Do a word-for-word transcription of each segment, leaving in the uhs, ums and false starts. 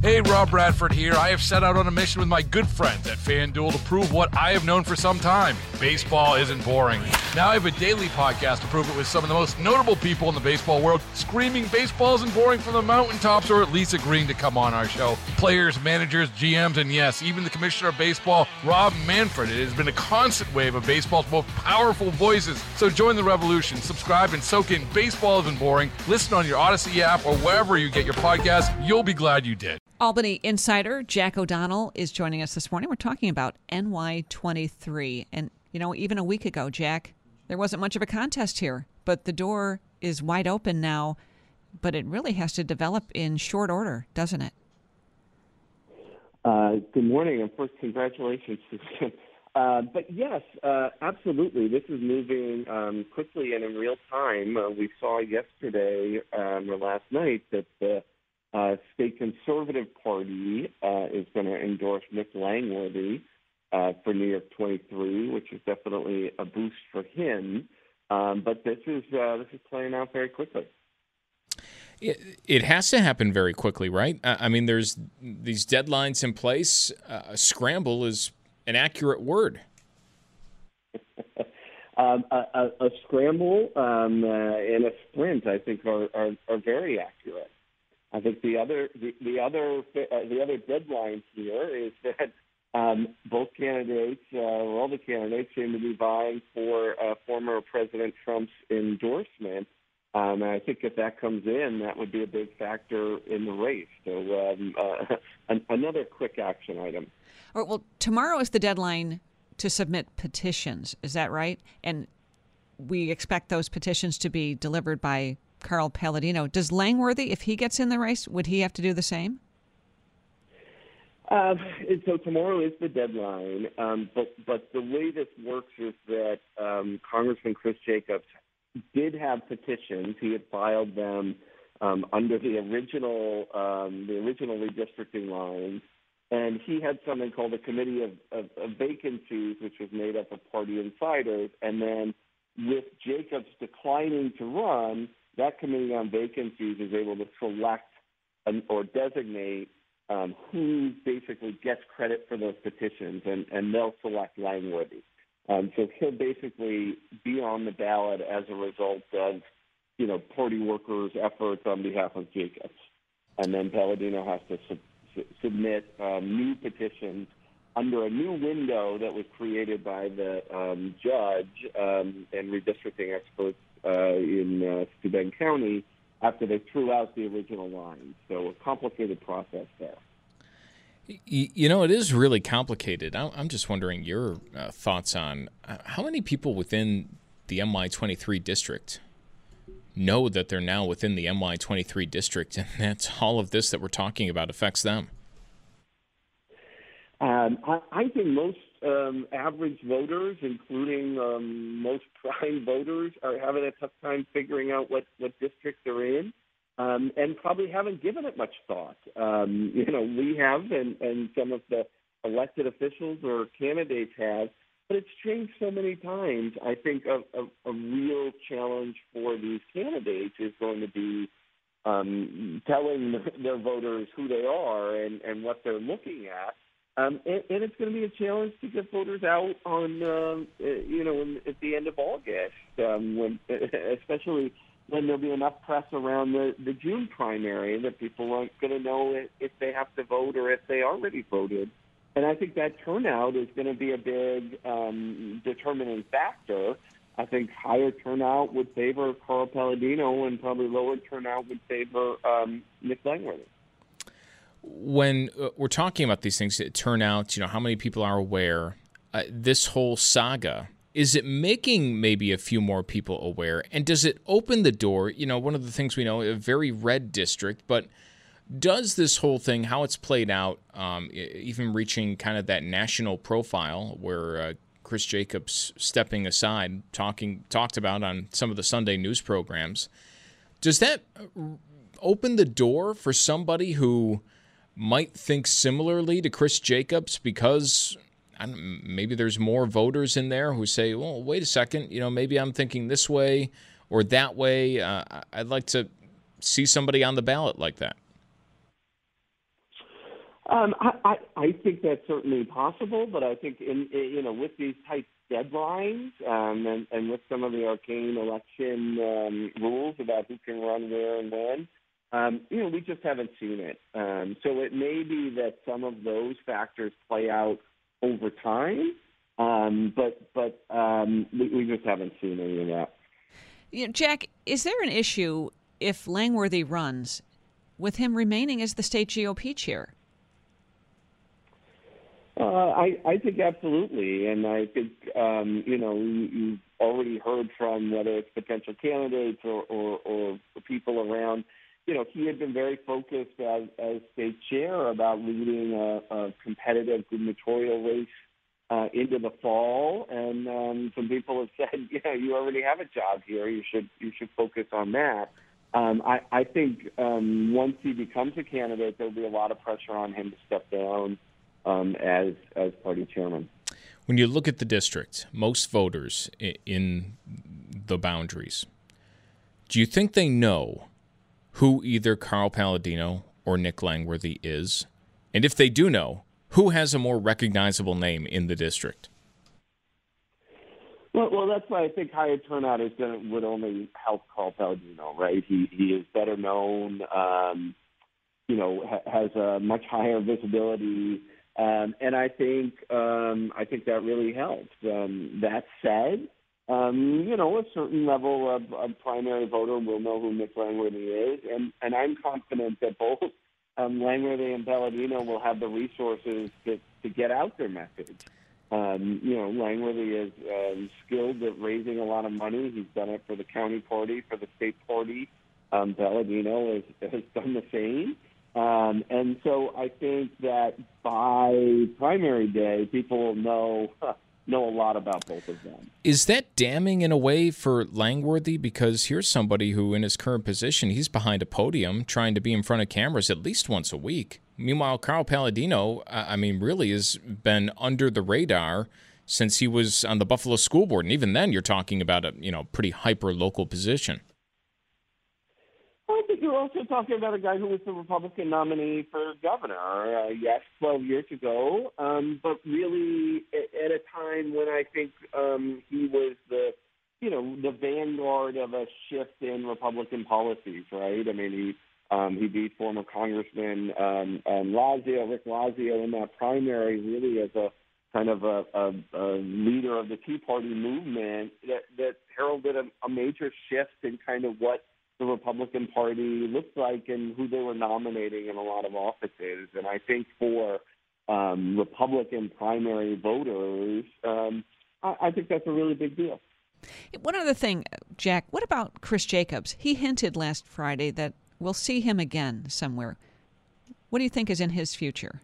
Hey, Rob Bradford here. I have set out on a mission with my good friends at FanDuel to prove what I have known for some time. Baseball isn't boring. Now I have a daily podcast to prove it with some of the most notable people in the baseball world, screaming baseball isn't boring from the mountaintops, or at least agreeing to come on our show. Players, managers, G Ms, and yes, even the commissioner of baseball, Rob Manfred. It has been a constant wave of baseball's most powerful voices. So join the revolution. Subscribe and soak in Baseball Isn't Boring. Listen on your Odyssey app or wherever you get your podcasts. You'll be glad you did. Albany insider Jack O'Donnell is joining us this morning. We're talking about N Y twenty-three. And, you know, even a week ago, Jack, there wasn't much of a contest here. But the door is wide open now. But it really has to develop in short order, doesn't it? Uh, good morning, and first, congratulations. uh, but yes, uh, absolutely. This is moving um, quickly and in real time. Uh, we saw yesterday um, or last night that the Uh, State Conservative Party uh, is going to endorse Nick Langworthy uh, for New York twenty-three, which is definitely a boost for him. Um, but this is uh, this is playing out very quickly. It, it has to happen very quickly, right? I mean, there's these deadlines in place. Uh, a scramble is an accurate word. um, a, a, a scramble um, uh, and a sprint, I think, are, are, are very accurate. I think the other the, the other uh, the other deadline here is that um, both candidates, uh, or all the candidates, seem to be vying for uh, former President Trump's endorsement. Um, and I think if that comes in, that would be a big factor in the race. So um, uh, an, another quick action item. All right, well, tomorrow is the deadline to submit petitions. Is that right? And we expect those petitions to be delivered by Carl Palladino. Does Langworthy, if he gets in the race, would he have to do the same? Uh, so tomorrow is the deadline, um, but but the way this works is that um, Congressman Chris Jacobs did have petitions. He had filed them um, under the original um, the original redistricting lines, and he had something called a committee of, of, of vacancies, which was made up of party insiders. And then with Jacobs declining to run, that committee on vacancies is able to select an, or designate um, who basically gets credit for those petitions, and, and they'll select Langworthy. Um, so he'll basically be on the ballot as a result of, you know, party workers' efforts on behalf of Jacobs. And then Palladino has to sub- su- submit um, new petitions under a new window that was created by the um, judge um, and redistricting experts Uh, in uh, Steuben County after they threw out the original lines. So a complicated process there. You know, it is really complicated. I'm just wondering your uh, thoughts on uh, how many people within the M Y twenty-three district know that they're now within the M Y twenty-three district, and that's all of this that we're talking about affects them. Um, I, I think most um, average voters, including um, most prime voters, are having a tough time figuring out what, what district they're in, um, and probably haven't given it much thought. Um, you know, we have, and, and some of the elected officials or candidates have, but it's changed so many times. I think a, a, a real challenge for these candidates is going to be um, telling their voters who they are and, and what they're looking at. Um, and, and it's going to be a challenge to get voters out on, um, uh, you know, in, at the end of August, um, when, especially when there'll be enough press around the, the June primary that people aren't going to know if, if they have to vote or if they already voted. And I think that turnout is going to be a big um, determining factor. I think higher turnout would favor Carl Palladino, and probably lower turnout would favor um, Nick Langworthy. When uh, we're talking about these things, turnout, you know, how many people are aware, uh, this whole saga, is it making maybe a few more people aware? And does it open the door? You know, one of the things we know, a very red district, but does this whole thing, how it's played out, um, even reaching kind of that national profile where uh, Chris Jacobs stepping aside, talking talked about on some of the Sunday news programs, does that open the door for somebody who might think similarly to Chris Jacobs because I don't, maybe there's more voters in there who say, well, wait a second, you know, maybe I'm thinking this way or that way. Uh, I'd like to see somebody on the ballot like that. Um, I, I, I think that's certainly possible, but I think in, in you know with these tight deadlines um, and, and with some of the arcane election um, rules about who can run where and when, um, you know we just haven't seen it. Um, so it may be that some of those factors play out over time, um, but but um, we, we just haven't seen any of that. You know, Jack, is there an issue if Langworthy runs with him remaining as the state G O P chair? Uh, I, I think absolutely, and I think um, you know you, you've already heard from whether it's potential candidates or, or, or people around. You know, he had been very focused as, as state chair about leading a, a competitive gubernatorial race uh, into the fall, and um, some people have said, yeah, you already have a job here. You should you should focus on that. Um, I, I think um, once he becomes a candidate, there'll be a lot of pressure on him to step down Um, as as party chairman. When you look at the district, most voters in the boundaries, do you think they know who either Carl Paladino or Nick Langworthy is? And if they do know, who has a more recognizable name in the district? Well, well, that's why I think higher turnout is gonna, would only help Carl Paladino, right? He he is better known, um, you know, ha- has a much higher visibility. Um, and I think um, I think that really helps. Um, that said, um, you know, a certain level of, of primary voter will know who Nick Langworthy is, and, and I'm confident that both um, Langworthy and Paladino will have the resources to, to get out their message. Um, you know, Langworthy is um, skilled at raising a lot of money. He's done it for the county party, for the state party. Um, Paladino has, has done the same. Um, and so I think that by primary day, people will know know a lot about both of them. Is that damning in a way for Langworthy? Because here's somebody who, in his current position, he's behind a podium trying to be in front of cameras at least once a week. Meanwhile, Carl Paladino, I mean, really has been under the radar since he was on the Buffalo School Board. And even then, you're talking about a you know pretty hyper-local position. I think you're also talking about a guy who was the Republican nominee for governor, uh, yes, twelve years ago, um, but really at, at a time when I think um, he was the, you know, the vanguard of a shift in Republican policies, right? I mean, he um, he beat former Congressman um, um, Lazio, Rick Lazio, in that primary, really as a kind of a, a, a leader of the Tea Party movement that, that heralded a, a major shift in kind of what the Republican Party looked like and who they were nominating in a lot of offices. And I think for um, Republican primary voters, um, I, I think that's a really big deal. One other thing, Jack, what about Chris Jacobs? He hinted last Friday that we'll see him again somewhere. What do you think is in his future?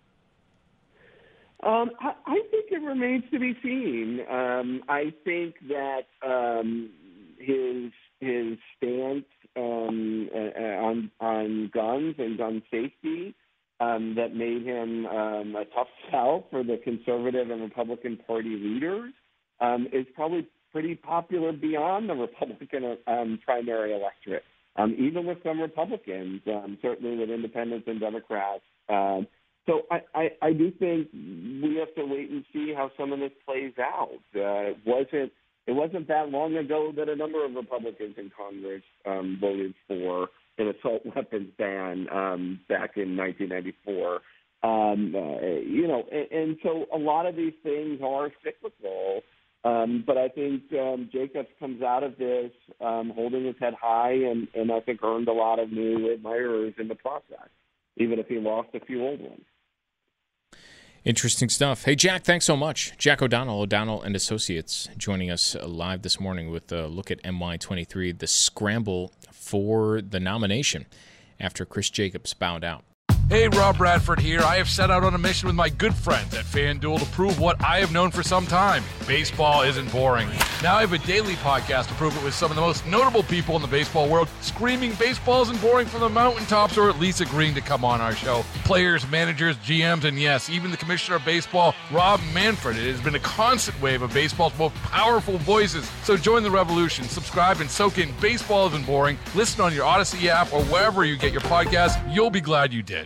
Um, I, I think it remains to be seen. Um, I think that um, his his stance um, uh, on on guns and gun safety um, that made him um, a tough sell for the conservative and Republican Party leaders um, is probably pretty popular beyond the Republican um, primary electorate, um, even with some Republicans, um, certainly with independents and Democrats. Um, so I, I, I do think we have to wait and see how some of this plays out. Uh, it wasn't It wasn't that long ago that a number of Republicans in Congress um, voted for an assault weapons ban um, back in nineteen ninety-four. Um, uh, you know, and, and so a lot of these things are cyclical. Um, but I think um, Jacobs comes out of this um, holding his head high and, and I think earned a lot of new admirers in the process, even if he lost a few old ones. Interesting stuff. Hey, Jack, thanks so much. Jack O'Donnell, O'Donnell and Associates, joining us live this morning with a look at M Y twenty-three, the scramble for the nomination after Chris Jacobs bowed out. Hey, Rob Bradford here. I have set out on a mission with my good friends at FanDuel to prove what I have known for some time. Baseball isn't boring. Now I have a daily podcast to prove it with some of the most notable people in the baseball world, screaming baseball isn't boring from the mountaintops or at least agreeing to come on our show. Players, managers, G Ms, and yes, even the commissioner of baseball, Rob Manfred. It has been a constant wave of baseball's most powerful voices. So join the revolution. Subscribe and soak in Baseball Isn't Boring. Listen on your Odyssey app or wherever you get your podcasts. You'll be glad you did.